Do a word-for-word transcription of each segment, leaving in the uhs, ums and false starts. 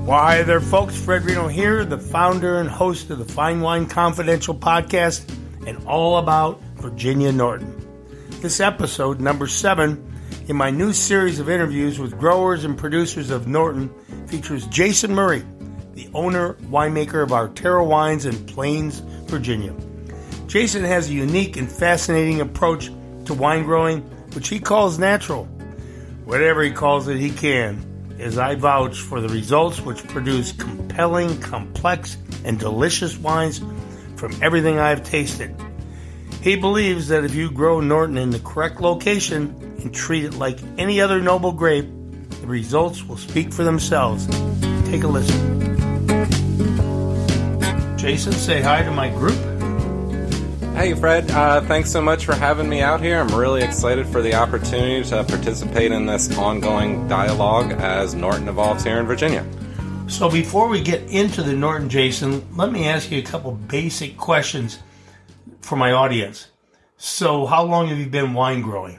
Why there, folks. Fred Reno here, the founder and host of the Fine Wine Confidential podcast and all about Virginia Norton. This episode, number seven, in my new series of interviews with growers and producers of Norton, features Jason Murray, the owner, winemaker of Arterra Wines in Plains, Virginia. Jason has a unique and fascinating approach to wine growing, which he calls natural. Whatever he calls it, he can, as I vouch for the results which produce compelling, complex, and delicious wines from everything I've tasted. He believes that if you grow Norton in the correct location and treat it like any other noble grape, the results will speak for themselves. Take a listen. Jason, say hi to my group. Hey Fred, uh, thanks so much for having me out here. I'm really excited for the opportunity to participate in this ongoing dialogue as Norton evolves here in Virginia. So before we get into the Norton, Jason, let me ask you a couple basic questions for my audience. So how long have you been wine growing?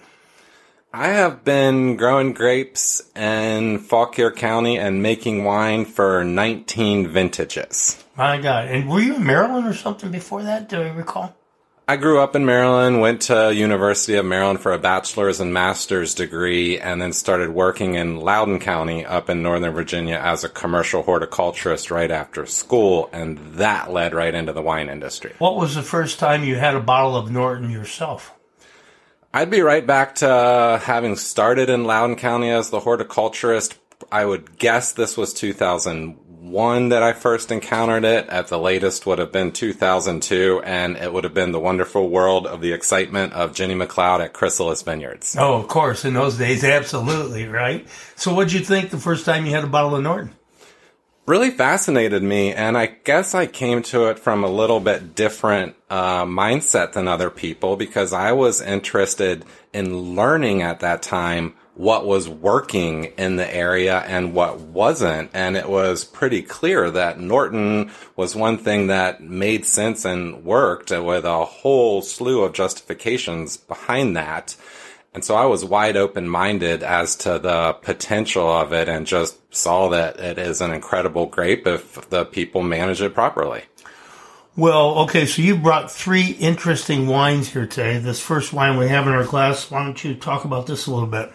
I have been growing grapes in Fauquier County and making wine for nineteen vintages. My God. And were you in Maryland or something before that, do I recall? I grew up in Maryland, went to University of Maryland for a bachelor's and master's degree, and then started working in Loudoun County up in Northern Virginia as a commercial horticulturist right after school, and that led right into the wine industry. What was the first time you had a bottle of Norton yourself? I'd be right back to having started in Loudoun County as the horticulturist. I would guess this was two thousand one that I first encountered it. At the latest would have been two thousand two, and it would have been the wonderful world of the excitement of Jenny McLeod at Chrysalis Vineyards. Oh, of course. In those days, absolutely, right? So what'd you think the first time you had a bottle of Norton? Really fascinated me, and I guess I came to it from a little bit different uh, mindset than other people, because I was interested in learning at that time what was working in the area and what wasn't. And it was pretty clear that Norton was one thing that made sense and worked, with a whole slew of justifications behind that. And so I was wide open-minded as to the potential of it, and just saw that it is an incredible grape if the people manage it properly. Well, okay, so you brought three interesting wines here today. This first wine we have in our glass, why don't you talk about this a little bit?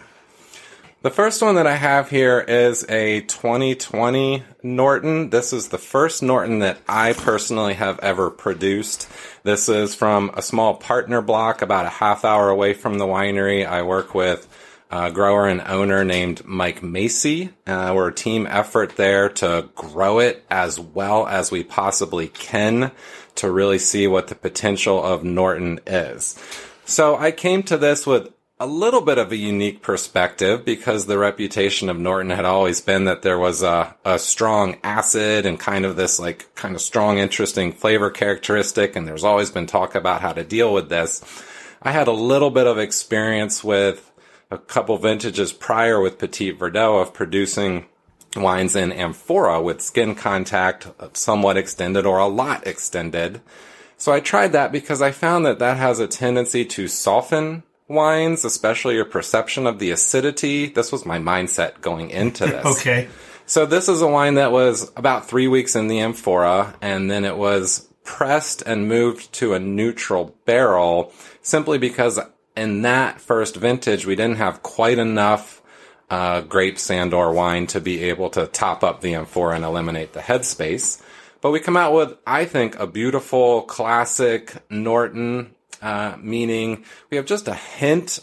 The first one that I have here is a twenty twenty Norton. This is the first Norton that I personally have ever produced. This is from a small partner block about a half hour away from the winery. I work with a grower and owner named Mike Macy. Uh, we're a team effort there to grow it as well as we possibly can to really see what the potential of Norton is. So I came to this with a little bit of a unique perspective, because the reputation of Norton had always been that there was a, a strong acid and kind of this like kind of strong, interesting flavor characteristic. And there's always been talk about how to deal with this. I had a little bit of experience with a couple vintages prior with Petit Verdot of producing wines in amphora with skin contact somewhat extended or a lot extended. So I tried that because I found that that has a tendency to soften wines, especially your perception of the acidity. This was my mindset going into this. Okay. So this is a wine that was about three weeks in the amphora, and then it was pressed and moved to a neutral barrel, simply because in that first vintage, we didn't have quite enough uh, grape sand or wine to be able to top up the amphora and eliminate the headspace. But we come out with, I think, a beautiful classic Norton, Uh, meaning we have just a hint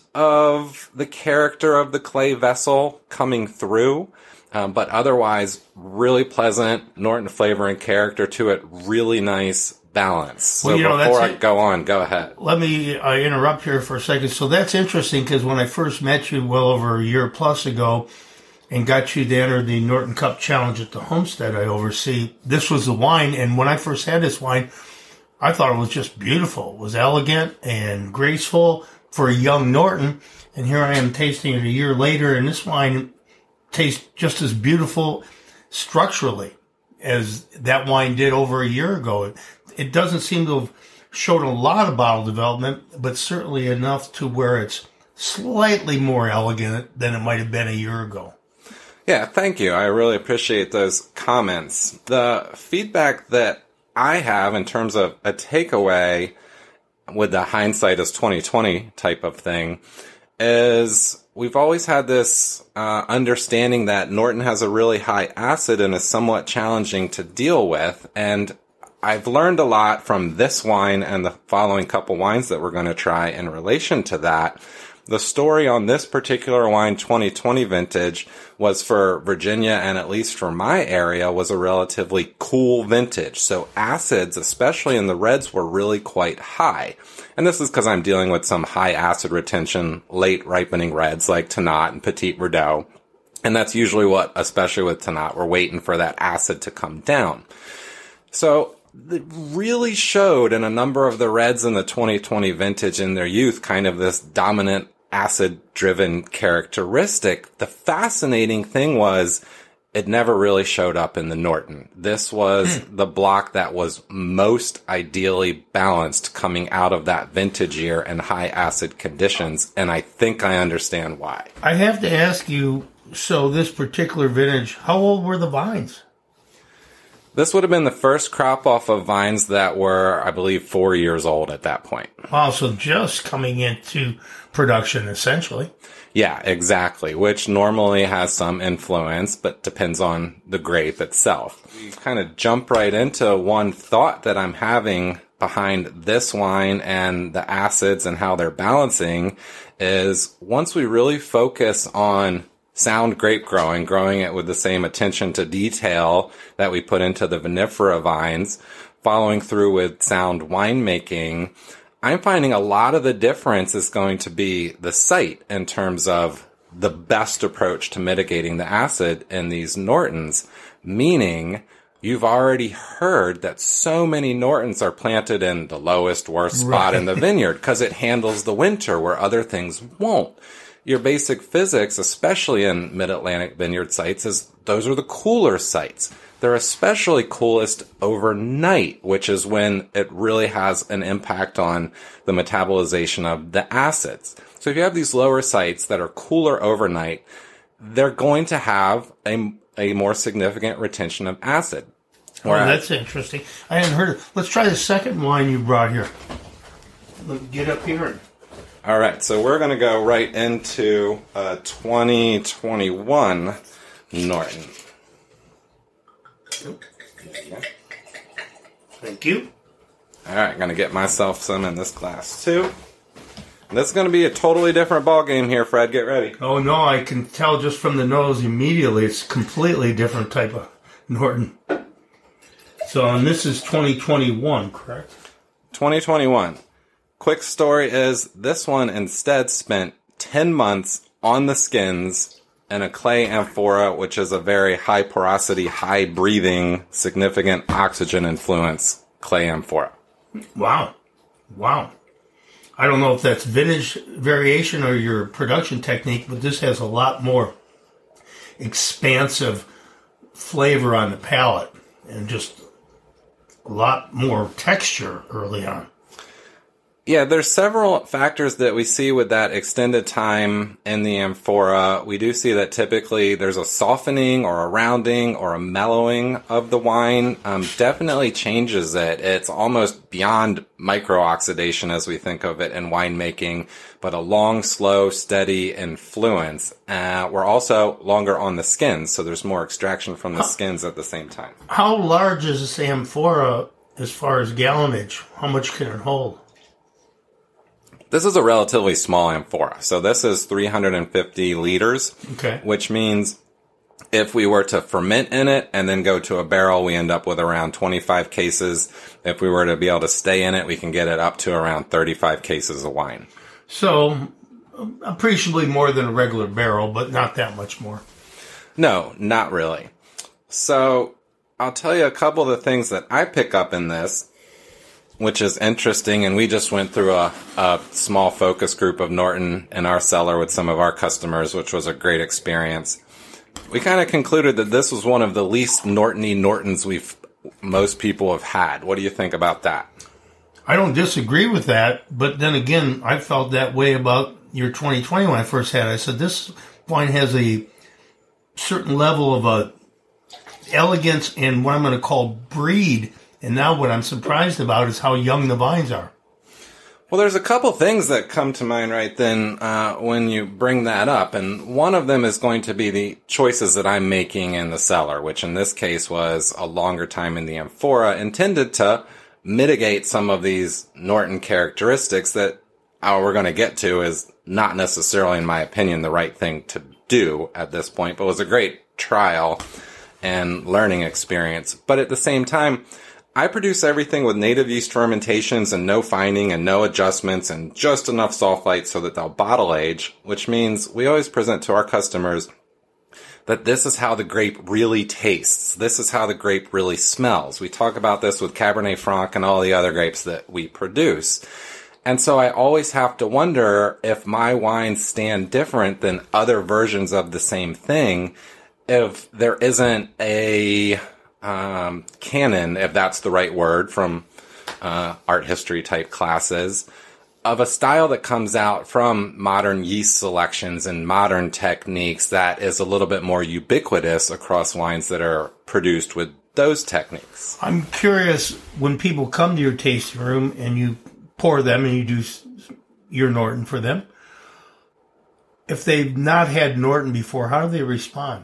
of the character of the clay vessel coming through, um, but otherwise really pleasant Norton flavor and character to it. Really nice balance. So well, you know, before that's I go on, go ahead. Let me uh, interrupt here for a second. So that's interesting, because when I first met you well over a year plus ago and got you to enter the Norton Cup Challenge at the homestead I oversee, this was the wine. And when I first had this wine, I thought it was just beautiful. It was elegant and graceful for a young Norton. And here I am tasting it a year later, and this wine tastes just as beautiful structurally as that wine did over a year ago. It, it doesn't seem to have showed a lot of bottle development, but certainly enough to where it's slightly more elegant than it might have been a year ago. Yeah, thank you. I really appreciate those comments. The feedback that I have in terms of a takeaway with the hindsight is twenty twenty type of thing is we've always had this uh, understanding that Norton has a really high acid and is somewhat challenging to deal with. And I've learned a lot from this wine and the following couple wines that we're going to try in relation to that. The story on this particular wine, twenty twenty vintage, was for Virginia, and at least for my area, was a relatively cool vintage. So acids, especially in the reds, were really quite high. And this is because I'm dealing with some high acid retention, late ripening reds like Tannat and Petit Verdot. And that's usually what, especially with Tannat, we're waiting for that acid to come down. So it really showed in a number of the reds in the twenty twenty vintage in their youth kind of this dominant acid-driven characteristic. The fascinating thing was it never really showed up in the Norton. This was hmm. the block that was most ideally balanced coming out of that vintage year and high acid conditions, and I think I understand why. I have to ask you, so this particular vintage, how old were the vines? This would have been the first crop off of vines that were, I believe, four years old at that point. Wow, so just coming into production, essentially. Yeah, exactly, which normally has some influence, but depends on the grape itself. We kind of jump right into one thought that I'm having behind this wine and the acids and how they're balancing is once we really focus on sound grape growing, growing it with the same attention to detail that we put into the vinifera vines, following through with sound winemaking, I'm finding a lot of the difference is going to be the site in terms of the best approach to mitigating the acid in these Nortons, meaning you've already heard that so many Nortons are planted in the lowest, worst spot right. in the vineyard because it handles the winter where other things won't. Your basic physics, especially in mid-Atlantic vineyard sites, is those are the cooler sites. They're especially coolest overnight, which is when it really has an impact on the metabolization of the acids. So if you have these lower sites that are cooler overnight, they're going to have a, a more significant retention of acid. Oh, that's interesting. I hadn't heard of. Let's try the second wine you brought here. Let me get up here and... All right, so we're going to go right into uh, twenty twenty-one Norton. Thank you. All right, going to get myself some in this glass too. This is going to be a totally different ball game here, Fred. Get ready. Oh no, I can tell just from the nose immediately. It's a completely different type of Norton. So, and this is twenty twenty-one, correct? twenty twenty-one. Quick story is this one instead spent ten months on the skins in a clay amphora, which is a very high porosity, high breathing, significant oxygen influence clay amphora. Wow. Wow. I don't know if that's vintage variation or your production technique, but this has a lot more expansive flavor on the palate and just a lot more texture early on. Yeah, there's several factors that we see with that extended time in the amphora. We do see that typically there's a softening or a rounding or a mellowing of the wine. Um, definitely changes it. It's almost beyond micro-oxidation as we think of it in winemaking, but a long, slow, steady influence. Uh, we're also longer on the skins, so there's more extraction from the skins at the same time. How large is this amphora as far as gallonage? How much can it hold? This is a relatively small amphora. So this is three hundred fifty liters, okay. Which means if we were to ferment in it and then go to a barrel, we end up with around twenty-five cases. If we were to be able to stay in it, we can get it up to around thirty-five cases of wine. So appreciably more than a regular barrel, but not that much more. No, not really. So I'll tell you a couple of the things that I pick up in this, which is interesting, and we just went through a, a small focus group of Norton in our cellar with some of our customers, which was a great experience. We kind of concluded that this was one of the least Norton-y Nortons we've most people have had. What do you think about that? I don't disagree with that, but then again, I felt that way about your twenty twenty when I first had it. I said, this wine has a certain level of a elegance and what I'm going to call breed. And now what I'm surprised about is how young the vines are. Well, there's a couple things that come to mind right then uh, when you bring that up. And one of them is going to be the choices that I'm making in the cellar, which in this case was a longer time in the amphora, intended to mitigate some of these Norton characteristics that uh, we're going to get to is not necessarily, in my opinion, the right thing to do at this point, but was a great trial and learning experience. But at the same time, I produce everything with native yeast fermentations and no fining and no adjustments and just enough sulfite so that they'll bottle age, which means we always present to our customers that this is how the grape really tastes. This is how the grape really smells. We talk about this with Cabernet Franc and all the other grapes that we produce. And so I always have to wonder if my wines stand different than other versions of the same thing, if there isn't a um, canon, if that's the right word, from uh, art history type classes, of a style that comes out from modern yeast selections and modern techniques that is a little bit more ubiquitous across wines that are produced with those techniques. I'm curious, when people come to your tasting room and you pour them and you do your Norton for them, if they've not had Norton before, how do they respond?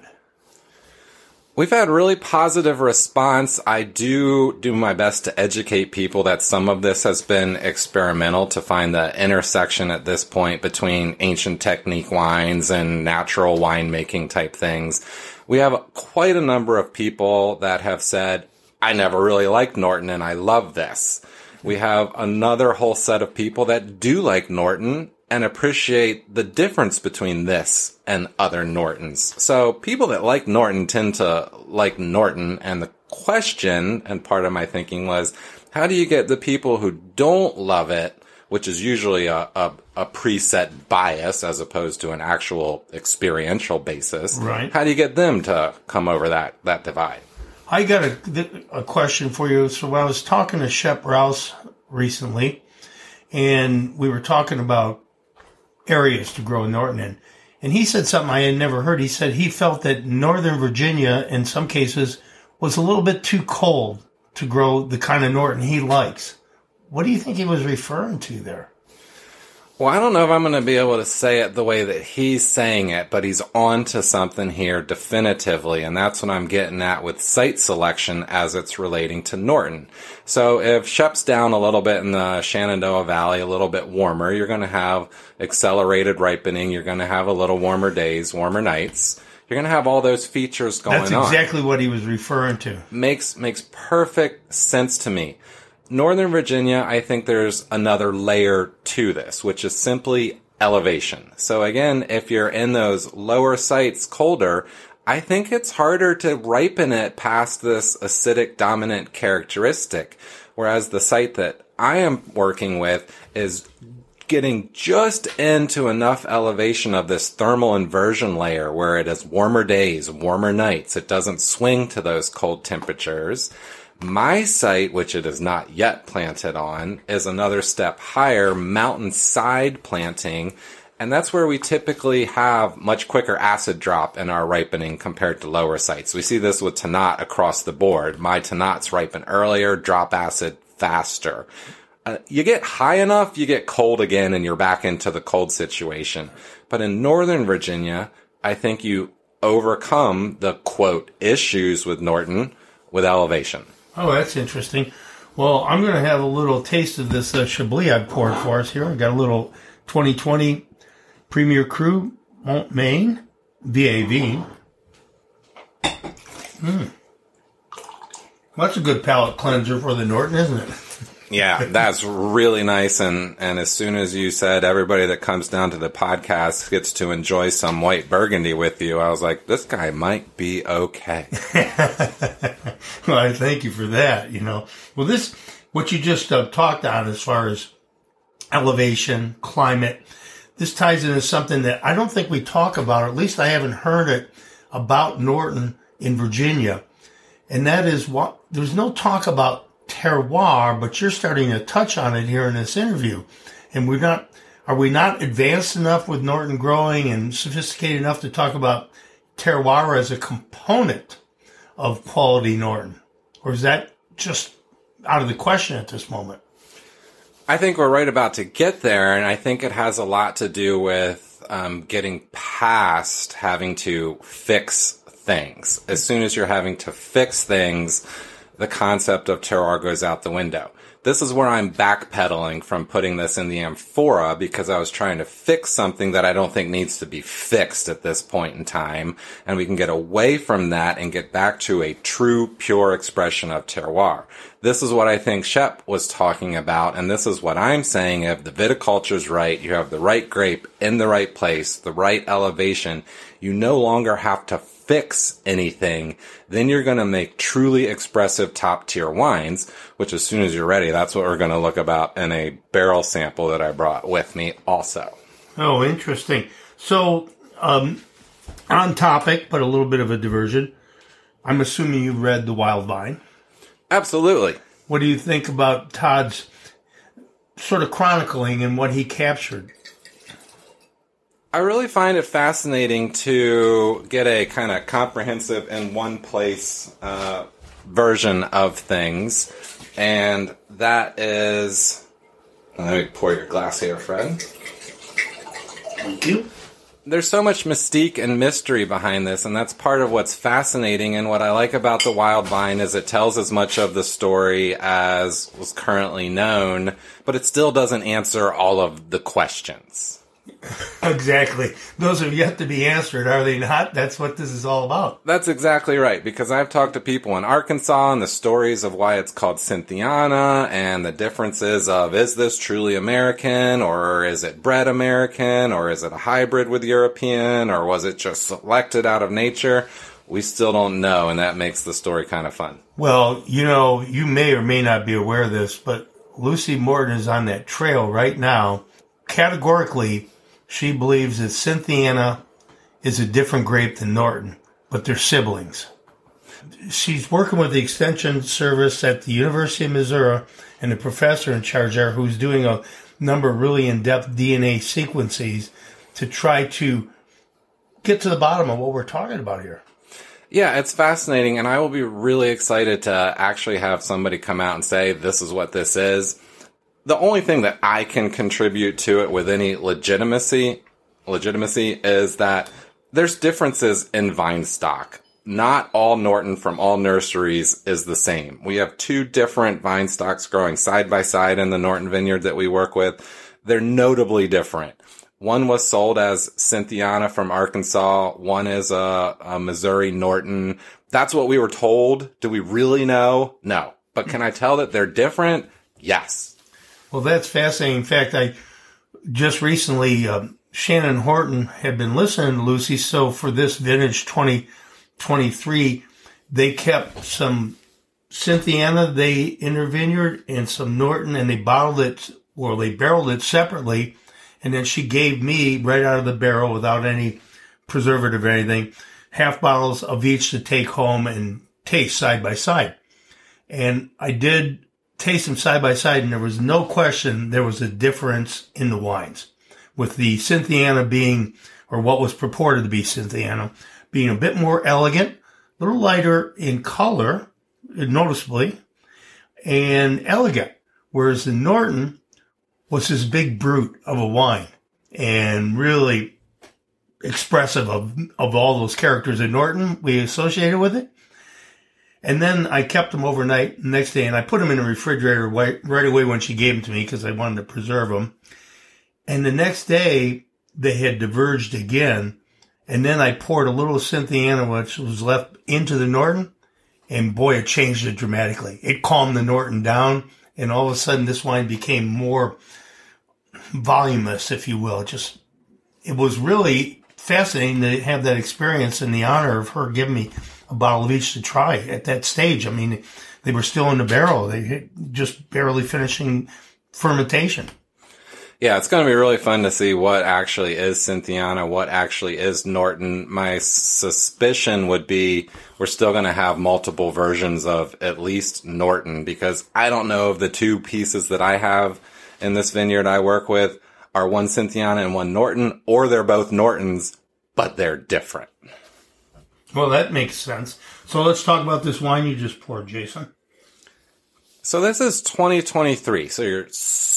We've had really positive response. I do do my best to educate people that some of this has been experimental, to find the intersection at this point between ancient technique wines and natural winemaking type things. We have quite a number of people that have said, I never really liked Norton and I love this. We have another whole set of people that do like Norton and appreciate the difference between this and other Nortons. So people that like Norton tend to like Norton. And the question, and part of my thinking was, how do you get the people who don't love it, which is usually a, a, a preset bias as opposed to an actual experiential basis, right? How do you get them to come over that, that divide? I got a, a question for you. So when I was talking to Shep Rouse recently, and we were talking about areas to grow Norton in, and he said something I had never heard. He said he felt that Northern Virginia, in some cases, was a little bit too cold to grow the kind of Norton he likes. What do you think he was referring to there? Well, I don't know if I'm going to be able to say it the way that he's saying it, but he's on to something here definitively, and that's what I'm getting at with site selection as it's relating to Norton. So if Shep's down a little bit in the Shenandoah Valley, a little bit warmer, you're going to have accelerated ripening, you're going to have a little warmer days, warmer nights. You're going to have all those features going on. That's exactly on. What he was referring to. Makes makes perfect sense to me. Northern Virginia, I think there's another layer to this, which is simply elevation. So again, if you're in those lower sites colder, I think it's harder to ripen it past this acidic dominant characteristic. Whereas the site that I am working with is getting just into enough elevation of this thermal inversion layer where it has warmer days, warmer nights. It doesn't swing to those cold temperatures. My site, which it is not yet planted on, is another step higher, mountainside planting, and that's where we typically have much quicker acid drop in our ripening compared to lower sites. We see this with Tannat across the board. My Tannats ripen earlier, drop acid faster. Uh, you get high enough, you get cold again, and you're back into the cold situation. But in Northern Virginia, I think you overcome the, quote, issues with Norton with elevation. Oh, that's interesting. Well, I'm going to have a little taste of this uh, Chablis I've poured for us here. I got a little twenty twenty Premier Cru Montmain V A V. Mm. Well, that's a good palate cleanser for the Norton, isn't it? Yeah, that's really nice. And, and as soon as you said everybody that comes down to the podcast gets to enjoy some white Burgundy with you, I was like, this guy might be okay. Well, I thank you for that, you know. Well, this, what you just uh, talked on as far as elevation, climate, this ties into something that I don't think we talk about, or at least I haven't heard it about Norton in Virginia. And that is what, there's no talk about terroir, but you're starting to touch on it here in this interview. And we're not, are we not advanced enough with Norton growing and sophisticated enough to talk about terroir as a component of quality Norton? Or is that just out of the question at this moment? I think we're right about to get there, and I think it has a lot to do with um, getting past having to fix things. As soon as you're having to fix things, the concept of terroir goes out the window. This is where I'm backpedaling from putting this in the amphora, because I was trying to fix something that I don't think needs to be fixed at this point in time. And we can get away from that and get back to a true, pure expression of terroir. This is what I think Shep was talking about. And this is what I'm saying. If the viticulture's right, you have the right grape in the right place, the right elevation, you no longer have to fix anything, then you're going to make truly expressive top tier wines, which as soon as you're ready, that's what we're going to look about in a barrel sample that I brought with me also. Oh, interesting. So, um, on topic, but a little bit of a diversion, I'm assuming you read The Wild Vine. Absolutely. What do you think about Todd's sort of chronicling and what he captured? I really find it fascinating to get a kind of comprehensive in one place uh, version of things. And that is... Let me pour your glass here, Fred. Thank you. There's so much mystique and mystery behind this, and that's part of what's fascinating. And what I like about The Wild Vine is it tells as much of the story as was currently known, but it still doesn't answer all of the questions. Exactly. Those have yet to be answered, are they not? That's what this is all about. That's exactly right, because I've talked to people in Arkansas and the stories of why it's called Cynthiana and the differences of, is this truly American, or is it bred American, or is it a hybrid with European, or was it just selected out of nature? We still don't know, and that makes the story kind of fun. Well, you know, you may or may not be aware of this, but Lucy Morton is on that trail right now. Categorically, she believes that Cynthiana is a different grape than Norton, but they're siblings. She's working with the Extension Service at the University of Missouri and the professor in charge there who's doing a number of really in-depth D N A sequences to try to get to the bottom of what we're talking about here. Yeah, it's fascinating, and I will be really excited to actually have somebody come out and say, this is what this is. The only thing that I can contribute to it with any legitimacy, legitimacy is that there's differences in vine stock. Not all Norton from all nurseries is the same. We have two different vine stocks growing side by side in the Norton vineyard that we work with. They're notably different. One was sold as Cynthiana from Arkansas. One is a, a Missouri Norton. That's what we were told. Do we really know? No. But can I tell that they're different? Yes. Well, that's fascinating. In fact, I just recently, um, Shannon Horton had been listening to Lucy. So for this vintage twenty twenty-three, they kept some Cynthiana they in their vineyard and some Norton, and they bottled it, or they barreled it separately. And then she gave me, right out of the barrel, without any preservative or anything, half bottles of each to take home and taste side by side. And I did taste them side by side, and there was no question there was a difference in the wines, with the Cynthiana being, or what was purported to be Cynthiana, being a bit more elegant, a little lighter in color, noticeably, and elegant, whereas the Norton was this big brute of a wine and really expressive of, of all those characters in Norton we associated with it. And then I kept them overnight the next day, and I put them in the refrigerator right, right away when she gave them to me because I wanted to preserve them. And the next day, they had diverged again. And then I poured a little Cynthiana, which was left, into the Norton. And boy, it changed it dramatically. It calmed the Norton down. And all of a sudden, this wine became more voluminous, if you will. It just, it was really fascinating to have that experience and the honor of her giving me a bottle of each to try at that stage. I mean, they were still in the barrel. They had just barely finishing fermentation. Yeah, it's going to be really fun to see what actually is Cynthiana, what actually is Norton. My suspicion would be we're still going to have multiple versions of at least Norton, because I don't know if the two pieces that I have in this vineyard I work with are one Cynthiana and one Norton, or they're both Nortons, but they're different. Well, that makes sense. So let's talk about this wine you just poured, Jason. So this is twenty twenty-three, so you're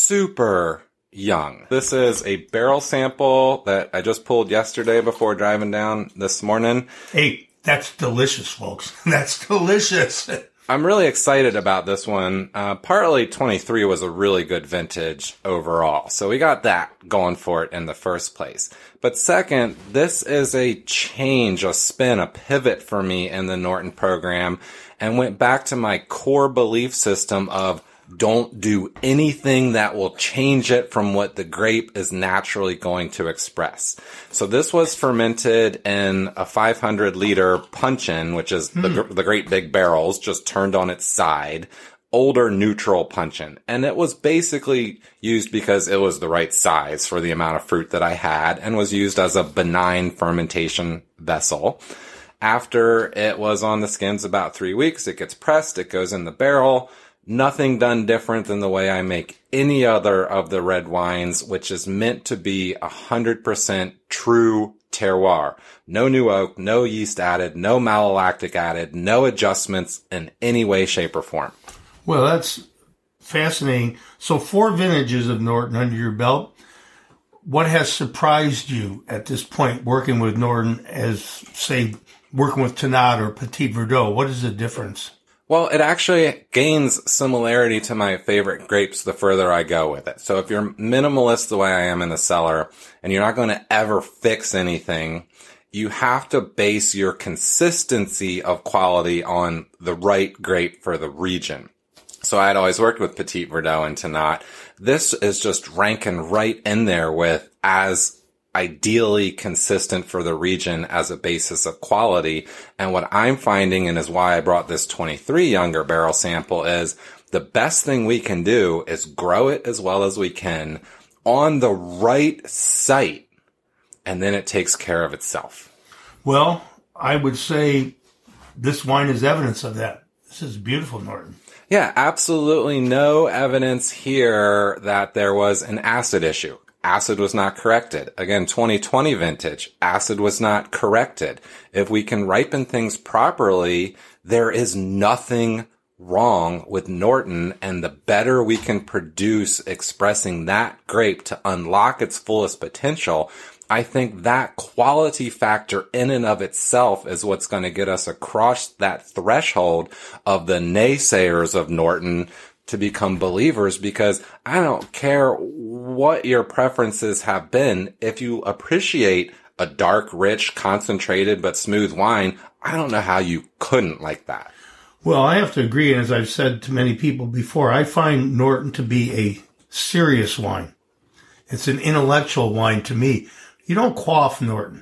super young. This is a barrel sample that I just pulled yesterday before driving down this morning. Hey, that's delicious, folks. That's delicious. I'm really excited about this one. Uh, partly twenty-three was a really good vintage overall, so we got that going for it in the first place. But second, this is a change, a spin, a pivot for me in the Norton program, and went back to my core belief system of don't do anything that will change it from what the grape is naturally going to express. So this was fermented in a five hundred liter puncheon, which is mm. the, the great big barrels just turned on its side, older neutral puncheon. And it was basically used because it was the right size for the amount of fruit that I had and was used as a benign fermentation vessel. After it was on the skins about three weeks, it gets pressed, it goes in the barrel. Nothing done different than the way I make any other of the red wines, which is meant to be one hundred percent true terroir. No new oak, no yeast added, no malolactic added, no adjustments in any way, shape, or form. Well, that's fascinating. So four vintages of Norton under your belt. What has surprised you at this point working with Norton as, say, working with Tannat or Petit Verdot? What is the difference? Well, it actually gains similarity to my favorite grapes the further I go with it. So if you're minimalist the way I am in the cellar, and you're not going to ever fix anything, you have to base your consistency of quality on the right grape for the region. So I had always worked with Petit Verdot and Tannat. This is just ranking right in there with as ideally consistent for the region as a basis of quality. And what I'm finding, and is why I brought this twenty-three younger barrel sample, is the best thing we can do is grow it as well as we can on the right site, and then it takes care of itself. Well, I would say this wine is evidence of that. This is beautiful, Norton. Yeah, absolutely no evidence here that there was an acid issue. Acid was not corrected. Again, twenty twenty vintage, acid was not corrected. If we can ripen things properly, there is nothing wrong with Norton, and the better we can produce expressing that grape to unlock its fullest potential, I think that quality factor in and of itself is what's going to get us across that threshold of the naysayers of Norton to become believers, because I don't care what your preferences have been. If you appreciate a dark, rich, concentrated, but smooth wine, I don't know how you couldn't like that. Well, I have to agree. And as I've said to many people before, I find Norton to be a serious wine. It's an intellectual wine to me. You don't quaff Norton.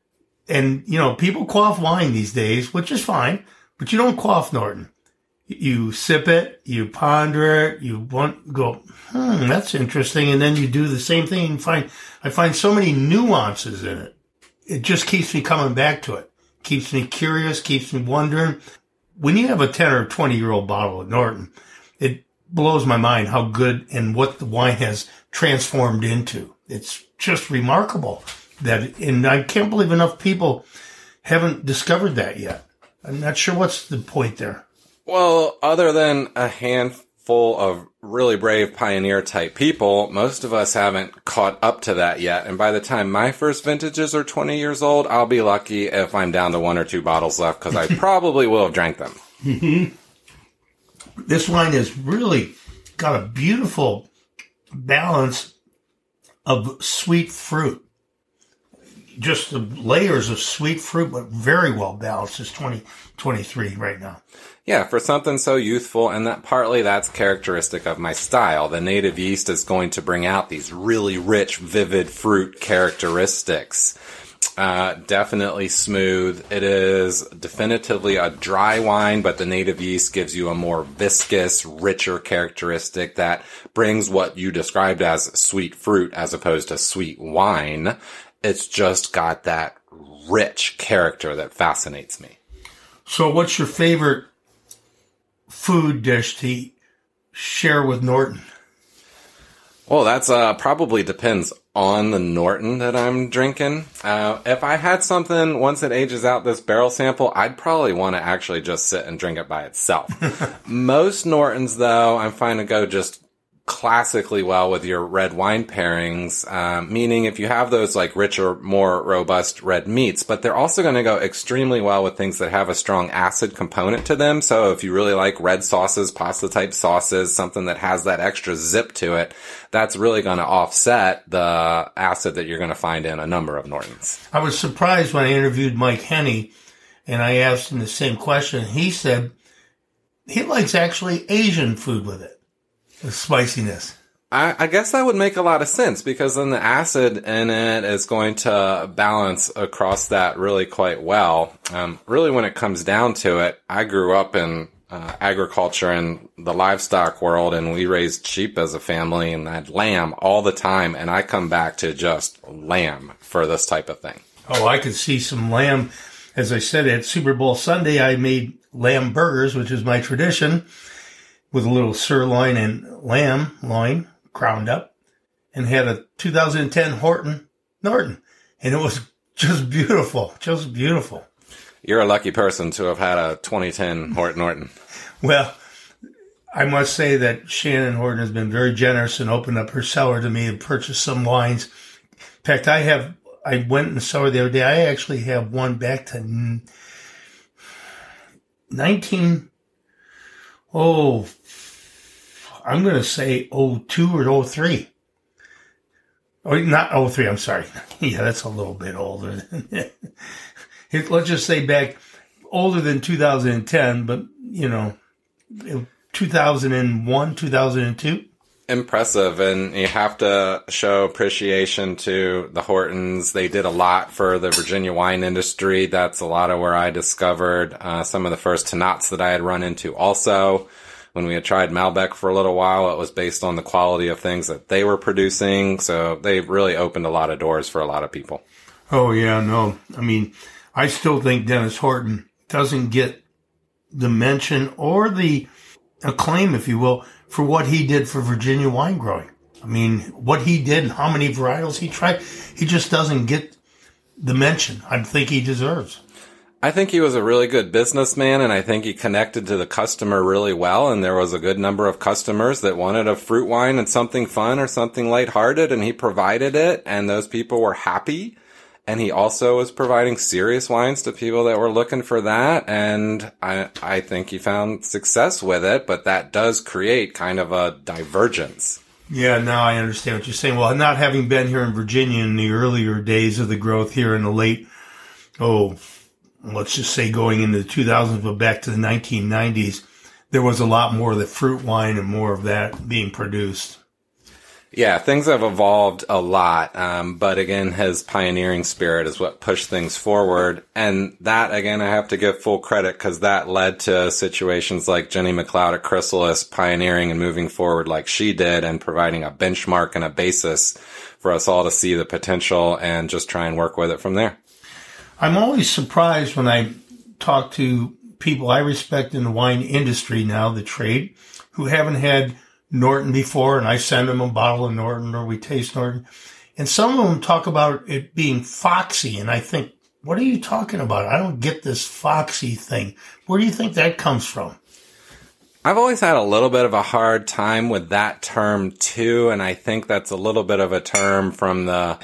And, you know, people quaff wine these days, which is fine, but you don't quaff Norton. You sip it, you ponder it, you want go, hmm, that's interesting. And then you do the same thing and find, I find so many nuances in it. It just keeps me coming back to it. Keeps me curious, keeps me wondering. When you have a ten or twenty year old bottle of Norton, it blows my mind how good and what the wine has transformed into. It's just remarkable that, and I can't believe enough people haven't discovered that yet. I'm not sure what's the point there. Well, other than a handful of really brave pioneer type people, most of us haven't caught up to that yet. And by the time my first vintages are twenty years old, I'll be lucky if I'm down to one or two bottles left, because I probably will have drank them. Mm-hmm. This wine has really got a beautiful balance of sweet fruit. Just the layers of sweet fruit, but very well balanced. It's twenty twenty-three right now. Yeah, for something so youthful, and that partly that's characteristic of my style. The native yeast is going to bring out these really rich, vivid fruit characteristics. Uh, definitely smooth. It is definitively a dry wine, but the native yeast gives you a more viscous, richer characteristic that brings what you described as sweet fruit as opposed to sweet wine. It's just got that rich character that fascinates me. So what's your favorite food dish to share with Norton? Well, that's uh, probably depends on the Norton that I'm drinking. Uh, if I had something, once it ages out this barrel sample, I'd probably want to actually just sit and drink it by itself. Most Nortons, though, I'm finding go just classically well with your red wine pairings, um, meaning if you have those like richer, more robust red meats, but they're also going to go extremely well with things that have a strong acid component to them. So if you really like red sauces, pasta type sauces, something that has that extra zip to it, that's really going to offset the acid that you're going to find in a number of Nortons. I was surprised when I interviewed Mike Henney and I asked him the same question. He said he likes actually Asian food with it. The spiciness. I, I guess that would make a lot of sense because then the acid in it is going to balance across that really quite well. Um, really, when it comes down to it, I grew up in uh, agriculture and the livestock world, and we raised sheep as a family and had lamb all the time. And I come back to just lamb for this type of thing. Oh, I could see some lamb. As I said, at Super Bowl Sunday, I made lamb burgers, which is my tradition, with a little sirloin and lamb loin ground up, and had a two thousand ten Horton Norton. And it was just beautiful, just beautiful. You're a lucky person to have had a twenty ten Horton Norton. Well, I must say that Shannon Horton has been very generous and opened up her cellar to me and purchased some wines. In fact, I have, I went in the cellar the other day. I actually have one back to nineteen, oh, I'm going to say oh two or oh three. Oh, not oh three, I'm sorry. Yeah, that's a little bit older than that. Let's just say back older than two thousand ten, but, you know, two thousand one, two thousand two. Impressive, and you have to show appreciation to the Hortons. They did a lot for the Virginia wine industry. That's a lot of where I discovered uh, some of the first Tannats that I had run into also. When we had tried Malbec for a little while, it was based on the quality of things that they were producing. So they really opened a lot of doors for a lot of people. Oh, yeah, no. I mean, I still think Dennis Horton doesn't get the mention or the acclaim, if you will, for what he did for Virginia wine growing. I mean, what he did and how many varietals he tried, he just doesn't get the mention I think he deserves. I think he was a really good businessman, and I think he connected to the customer really well, and there was a good number of customers that wanted a fruit wine and something fun or something lighthearted, and he provided it, and those people were happy. And he also was providing serious wines to people that were looking for that, and I, I think he found success with it, but that does create kind of a divergence. Yeah, now I understand what you're saying. Well, not having been here in Virginia in the earlier days of the growth here in the late, oh, let's just say going into the two thousands, but back to the nineteen nineties, there was a lot more of the fruit wine and more of that being produced. Yeah, things have evolved a lot, um, but again, his pioneering spirit is what pushed things forward. And that, again, I have to give full credit because that led to situations like Jenny McLeod at Chrysalis pioneering and moving forward like she did and providing a benchmark and a basis for us all to see the potential and just try and work with it from there. I'm always surprised when I talk to people I respect in the wine industry now, the trade, who haven't had Norton before, and I send them a bottle of Norton or we taste Norton. And some of them talk about it being foxy, and I think, what are you talking about? I don't get this foxy thing. Where do you think that comes from? I've always had a little bit of a hard time with that term too, and I think that's a little bit of a term from the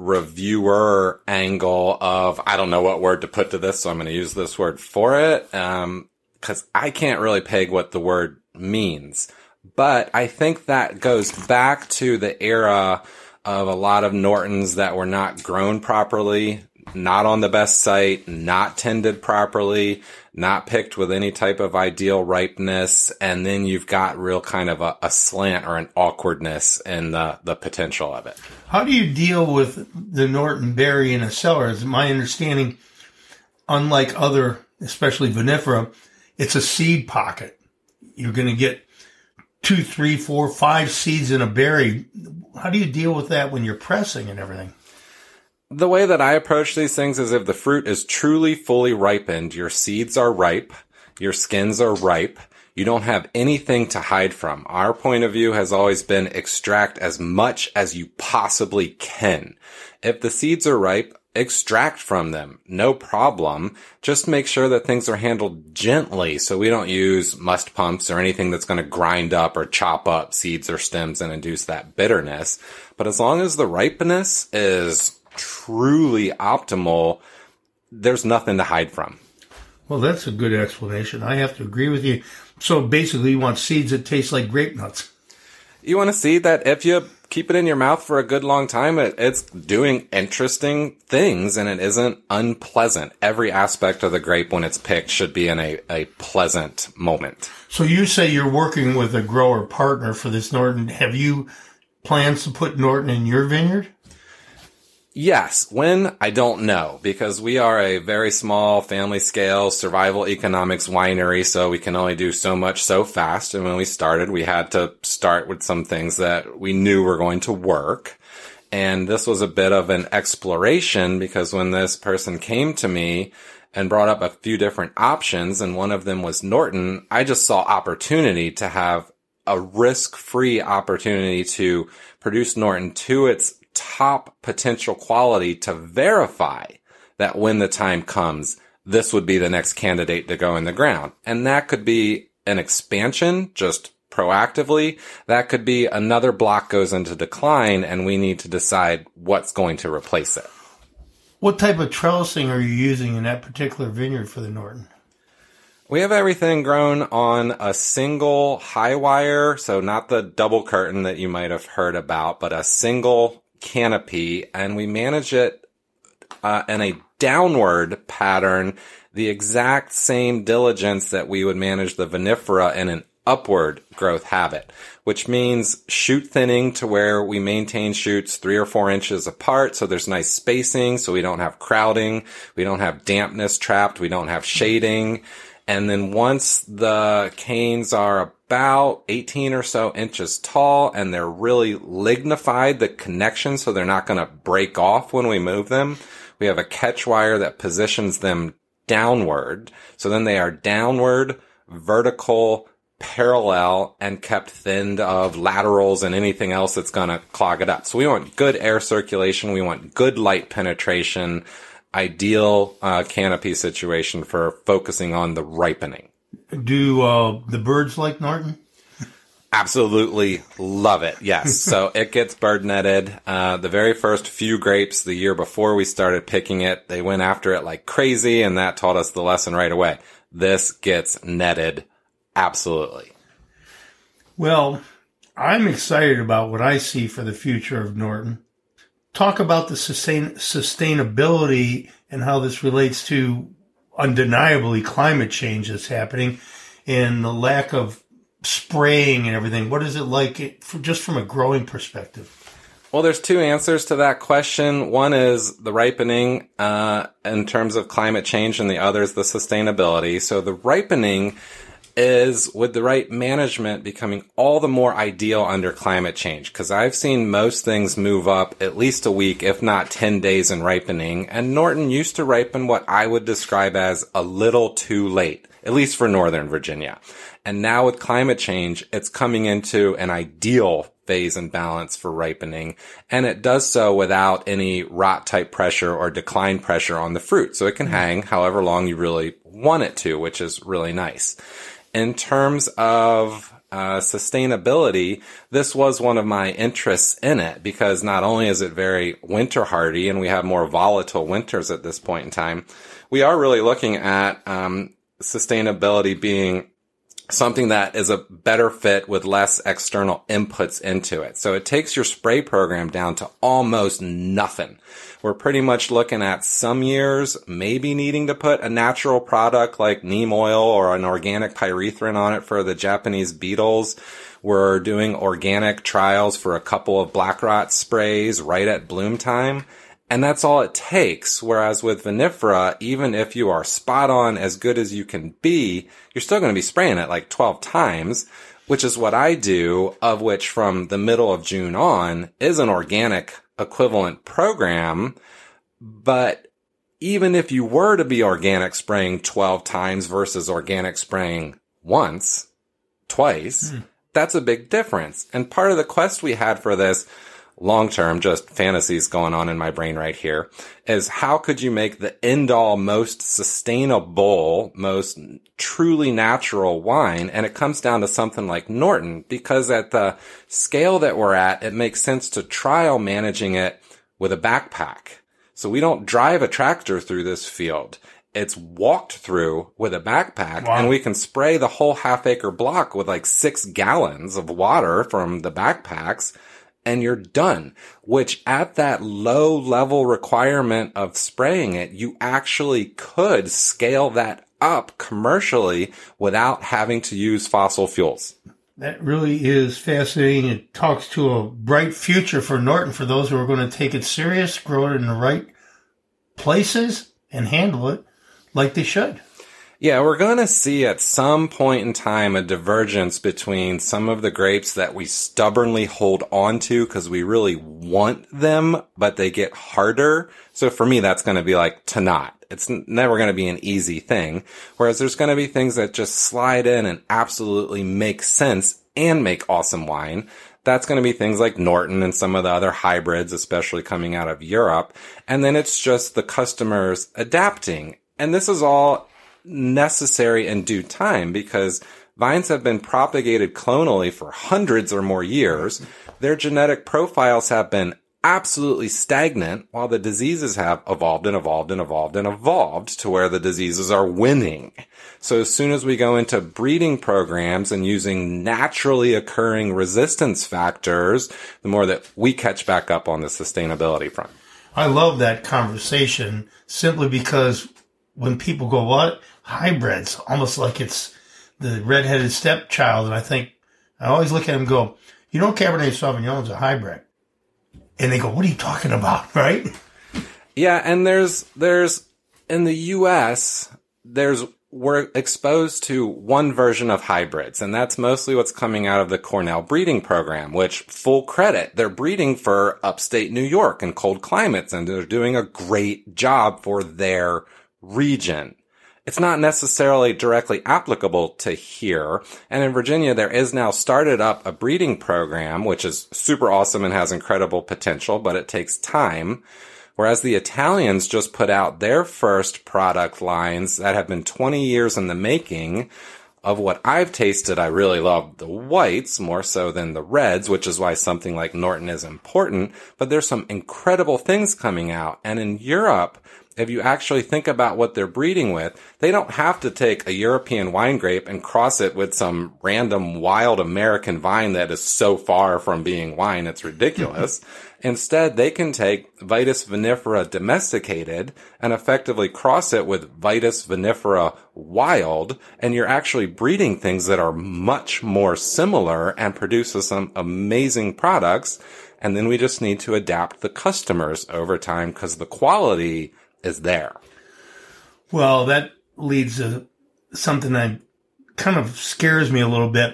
reviewer angle of, I don't know what word to put to this, so I'm going to use this word for it, um, because I can't really peg what the word means. But I think that goes back to the era of a lot of Nortons that were not grown properly, not on the best site, not tended properly, not picked with any type of ideal ripeness, and then you've got real kind of a, a slant or an awkwardness in the, the potential of it. How do you deal with the Norton berry in a cellar? Is my understanding, unlike other, especially vinifera, it's a seed pocket. You're going to get two, three, four, five seeds in a berry. How do you deal with that when you're pressing and everything? The way that I approach these things is if the fruit is truly fully ripened, your seeds are ripe, your skins are ripe, You don't have anything to hide from. Our point of view has always been extract as much as you possibly can. If the seeds are ripe, extract from them. No problem. Just make sure that things are handled gently so we don't use must pumps or anything that's going to grind up or chop up seeds or stems and induce that bitterness. But as long as the ripeness is truly optimal, there's nothing to hide from. Well, that's a good explanation. I have to agree with you. So basically you want seeds that taste like grape nuts. You want to see that if you keep it in your mouth for a good long time, it, it's doing interesting things and it isn't unpleasant. Every aspect of the grape when it's picked should be in a, a pleasant moment. So you say you're working with a grower partner for this Norton. Have you plans to put Norton in your vineyard? Yes. When? I don't know, because we are a very small family scale survival economics winery, so we can only do so much so fast. And when we started, we had to start with some things that we knew were going to work. And this was a bit of an exploration, because when this person came to me and brought up a few different options, and one of them was Norton, I just saw opportunity to have a risk-free opportunity to produce Norton to its top potential quality to verify that when the time comes, this would be the next candidate to go in the ground. And that could be an expansion, just proactively. That could be another block goes into decline and we need to decide what's going to replace it. What type of trellising are you using in that particular vineyard for the Norton? We have everything grown on a single high wire, so not the double curtain that you might have heard about, but a single canopy, and we manage it uh, in a downward pattern, the exact same diligence that we would manage the vinifera in an upward growth habit, which means shoot thinning to where we maintain shoots three or four inches apart, so there's nice spacing, so we don't have crowding, we don't have dampness trapped, we don't have shading. And then once the canes are about eighteen or so inches tall and they're really lignified, the connection, so they're not going to break off when we move them, we have a catch wire that positions them downward. So then they are downward, vertical, parallel, and kept thinned of laterals and anything else that's going to clog it up. So we want good air circulation. We want good light penetration. Ideal uh, canopy situation for focusing on the ripening. Do uh, the birds like Norton? Absolutely love it, yes. So it gets bird netted. Uh, the very first few grapes the year before we started picking it, they went after it like crazy, and that taught us the lesson right away. This gets netted, absolutely. Well, I'm excited about what I see for the future of Norton. Talk about the sustain, sustainability and how this relates to undeniably climate change that's happening and the lack of spraying and everything. What is it like for, just from a growing perspective? Well, there's two answers to that question. One is the ripening uh, in terms of climate change, and the other is the sustainability. So the ripening is, with the right management, becoming all the more ideal under climate change, because I've seen most things move up at least a week, if not ten days in ripening, and Norton used to ripen what I would describe as a little too late, at least for Northern Virginia. And now with climate change, it's coming into an ideal phase and balance for ripening, and it does so without any rot type pressure or decline pressure on the fruit. So it can hang however long you really want it to, which is really nice. In terms of uh, sustainability, this was one of my interests in it, because not only is it very winter hardy and we have more volatile winters at this point in time, we are really looking at um, sustainability being something that is a better fit with less external inputs into it. So it takes your spray program down to almost nothing. We're pretty much looking at some years maybe needing to put a natural product like neem oil or an organic pyrethrin on it for the Japanese beetles. We're doing organic trials for a couple of black rot sprays right at bloom time. And that's all it takes. Whereas with vinifera, even if you are spot on as good as you can be, you're still going to be spraying it like twelve times, which is what I do, of which from the middle of June on is an organic equivalent program. But even if you were to be organic spraying twelve times versus organic spraying once, twice. Mm. That's a big difference. And part of the quest we had for this long-term, just fantasies going on in my brain right here, is how could you make the end-all most sustainable, most truly natural wine? And it comes down to something like Norton, because at the scale that we're at, it makes sense to trial managing it with a backpack. So we don't drive a tractor through this field. It's walked through with a backpack. Wow. And we can spray the whole half acre block with like six gallons of water from the backpacks, and you're done. Which at that low level requirement of spraying it, you actually could scale that up commercially without having to use fossil fuels. That really is fascinating. It talks to a bright future for Norton, for those who are going to take it serious, grow it in the right places, and handle it like they should. Yeah, we're going to see at some point in time a divergence between some of the grapes that we stubbornly hold on to because we really want them, but they get harder. So for me, that's going to be like Tannat. It's never going to be an easy thing. Whereas there's going to be things that just slide in and absolutely make sense and make awesome wine. That's going to be things like Norton and some of the other hybrids, especially coming out of Europe. And then it's just the customers adapting. And this is all necessary in due time because vines have been propagated clonally for hundreds or more years. Their genetic profiles have been absolutely stagnant while the diseases have evolved and evolved and evolved and evolved to where the diseases are winning. So as soon as we go into breeding programs and using naturally occurring resistance factors, the more that we catch back up on the sustainability front. I love that conversation simply because when people go, what? Hybrids, almost like it's the redheaded stepchild. And I think, I always look at them and go, you know, Cabernet Sauvignon is a hybrid. And they go, what are you talking about, right? Yeah, and there's, there's, in the U S, there's, we're exposed to one version of hybrids, and that's mostly what's coming out of the Cornell breeding program, which, full credit, they're breeding for upstate New York and cold climates, and they're doing a great job for their region. It's not necessarily directly applicable to here. And in Virginia, there is now started up a breeding program, which is super awesome and has incredible potential, but it takes time. Whereas the Italians just put out their first product lines that have been twenty years in the making. Of what I've tasted, I really love the whites more so than the reds, which is why something like Norton is important. But there's some incredible things coming out. And in Europe, if you actually think about what they're breeding with, they don't have to take a European wine grape and cross it with some random wild American vine that is so far from being wine, it's ridiculous. Instead, they can take Vitis vinifera domesticated and effectively cross it with Vitis vinifera wild, and you're actually breeding things that are much more similar and produces some amazing products. And then we just need to adapt the customers over time because the quality is there. Well, that leads to something that kind of scares me a little bit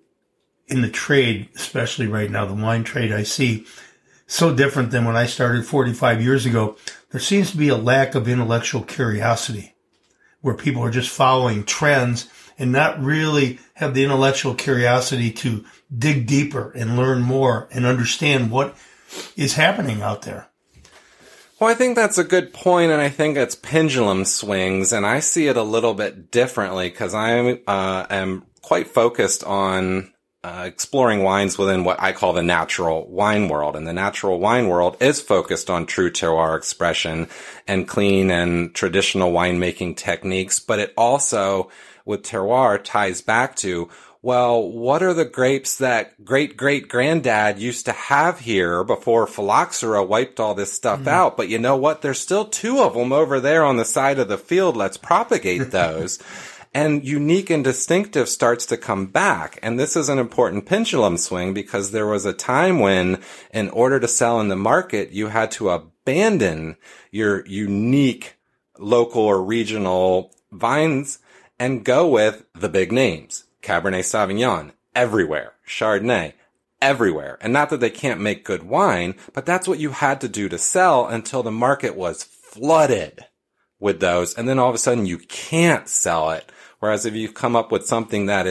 in the trade, especially right now, the wine trade. I see so different than when I started forty-five years ago. There seems to be a lack of intellectual curiosity where people are just following trends and not really have the intellectual curiosity to dig deeper and learn more and understand what is happening out there. Well, I think that's a good point, and I think it's pendulum swings, and I see it a little bit differently because I uh, am quite focused on uh, exploring wines within what I call the natural wine world. And the natural wine world is focused on true terroir expression and clean and traditional winemaking techniques, but it also, with terroir, ties back to, well, what are the grapes that great-great-granddad used to have here before phylloxera wiped all this stuff mm. out? But you know what? There's still two of them over there on the side of the field. Let's propagate those. And unique and distinctive starts to come back. And this is an important pendulum swing because there was a time when, in order to sell in the market, you had to abandon your unique local or regional vines and go with the big names. Cabernet Sauvignon, everywhere. Chardonnay, everywhere. And not that they can't make good wine, but that's what you had to do to sell until the market was flooded with those. And then all of a sudden you can't sell it. Whereas if you come up with something that is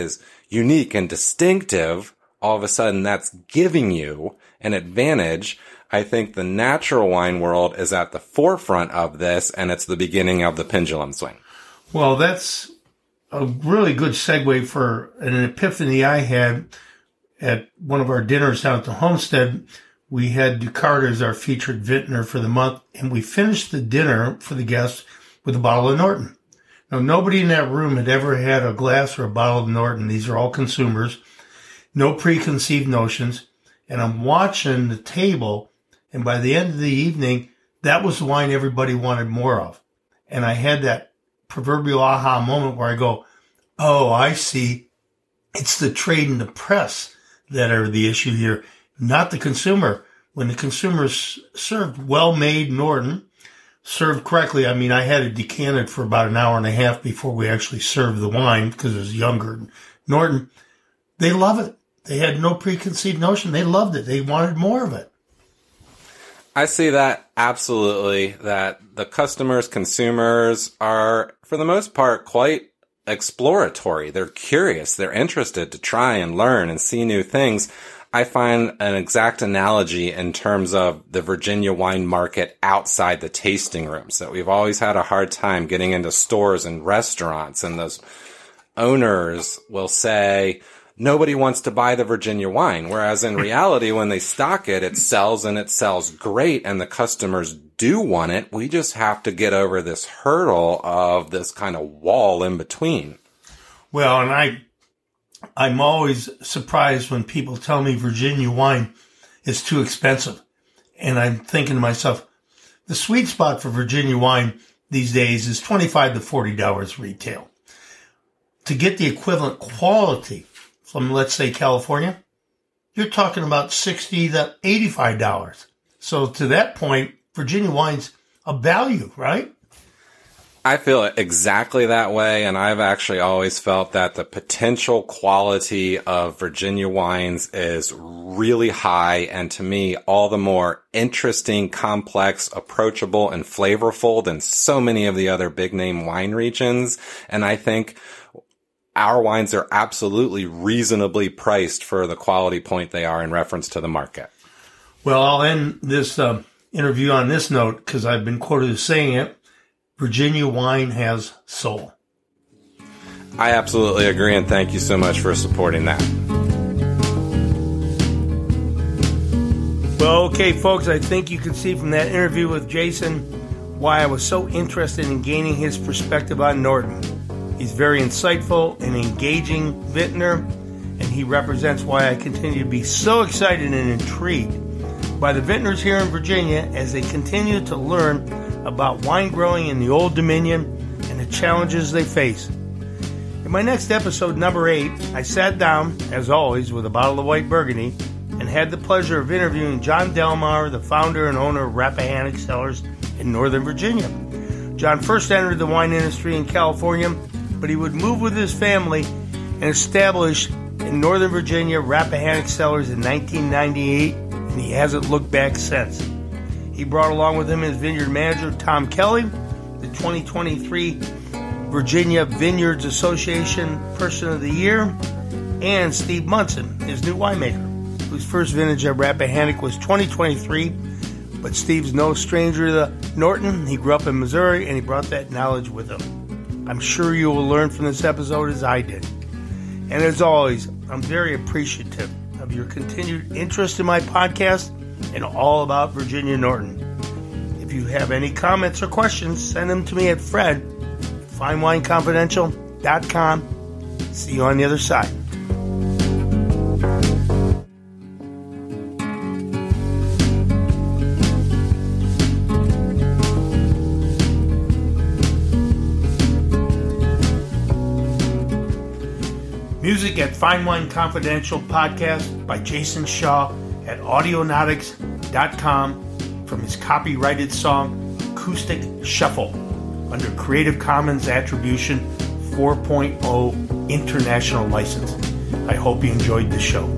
unique and distinctive, all of a sudden that's giving you an advantage. I think the natural wine world is at the forefront of this, and it's the beginning of the pendulum swing. Well, that's a really good segue for an epiphany I had at one of our dinners down at the homestead. We had Ducart as our featured vintner for the month, and we finished the dinner for the guests with a bottle of Norton. Now, nobody in that room had ever had a glass or a bottle of Norton. These are all consumers. No preconceived notions. And I'm watching the table, and by the end of the evening, that was the wine everybody wanted more of. And I had that proverbial aha moment where I go, oh, I see. It's the trade and the press that are the issue here, not the consumer. When the consumer's served well-made Norton, served correctly, I mean, I had it decanted for about an hour and a half before we actually served the wine because it was younger Norton. They love it. They had no preconceived notion. They loved it. They wanted more of it. I see that absolutely, that the customers, consumers are, for the most part, quite exploratory. They're curious. They're interested to try and learn and see new things. I find an exact analogy in terms of the Virginia wine market outside the tasting rooms, that we've always had a hard time getting into stores and restaurants, and those owners will say, nobody wants to buy the Virginia wine. Whereas in reality, when they stock it, it sells and it sells great and the customers do want it. We just have to get over this hurdle of this kind of wall in between. Well, and I, I'm always surprised when people tell me Virginia wine is too expensive. And I'm thinking to myself, the sweet spot for Virginia wine these days is twenty-five to forty dollars retail. To get the equivalent quality from, let's say, California, you're talking about sixty to eighty-five dollars. So to that point, Virginia wine's a value, right? I feel exactly that way, and I've actually always felt that the potential quality of Virginia wines is really high, and to me, all the more interesting, complex, approachable, and flavorful than so many of the other big-name wine regions. And I think our wines are absolutely reasonably priced for the quality point they are in reference to the market. Well, I'll end this uh, interview on this note because I've been quoted as saying it. Virginia wine has soul. I absolutely agree, and thank you so much for supporting that. Well, okay, folks, I think you can see from that interview with Jason why I was so interested in gaining his perspective on Norton. He's very insightful and engaging vintner, and he represents why I continue to be so excited and intrigued by the vintners here in Virginia as they continue to learn about wine growing in the Old Dominion and the challenges they face. In my next episode, number eight, I sat down, as always, with a bottle of white Burgundy and had the pleasure of interviewing John Delmar, the founder and owner of Rappahannock Cellars in Northern Virginia. John first entered the wine industry in California, but he would move with his family and establish in Northern Virginia Rappahannock Cellars in nineteen ninety-eight, and he hasn't looked back since. He brought along with him his vineyard manager, Tom Kelly, the twenty twenty-three Virginia Vineyards Association Person of the Year, and Steve Munson, his new winemaker, whose first vintage at Rappahannock was twenty twenty-three. But Steve's no stranger to the Norton. He grew up in Missouri, and he brought that knowledge with him. I'm sure you will learn from this episode as I did. And as always, I'm very appreciative of your continued interest in my podcast and all about Virginia Norton. If you have any comments or questions, send them to me at Fred at fine wine confidential dot com. See you on the other side. Music at Fine Wine Confidential Podcast by Jason Shaw at audionautics dot com from his copyrighted song Acoustic Shuffle under Creative Commons Attribution four point oh International License. I hope you enjoyed the show.